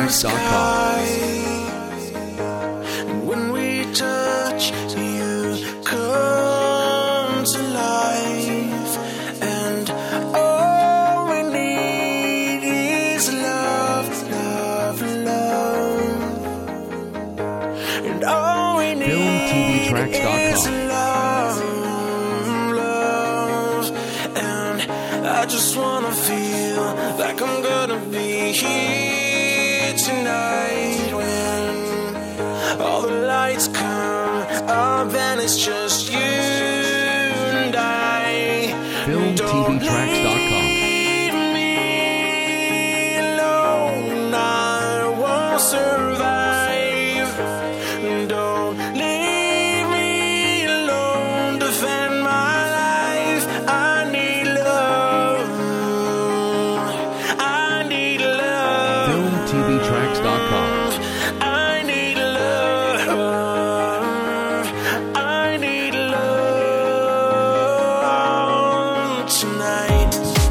FilmTVTracks.com. When we touch, you come to life, and all we need is love, love, love, and all we need FilmTVTracks.com. is love, love, and I just wanna feel like I'm gonna be here tonight when all the lights come up and it's just you and I. FilmTVTracks.com. Leave me alone, I won't survive. Don't leave me alone, defend my life. I need love, I need love. FilmTVTracks.com. I need love, I need love tonight.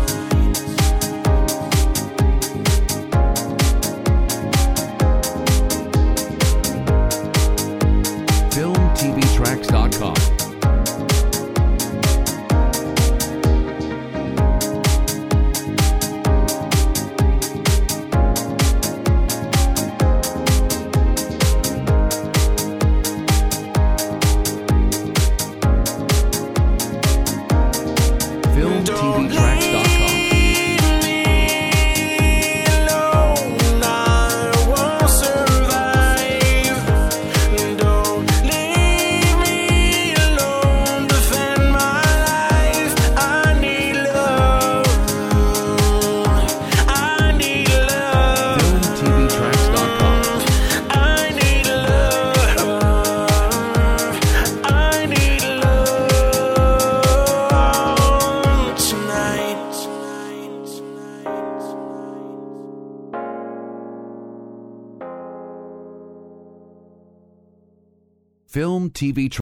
FilmTVTracks.com. FilmTVTracks.com. FilmTVTracks.com. FilmTV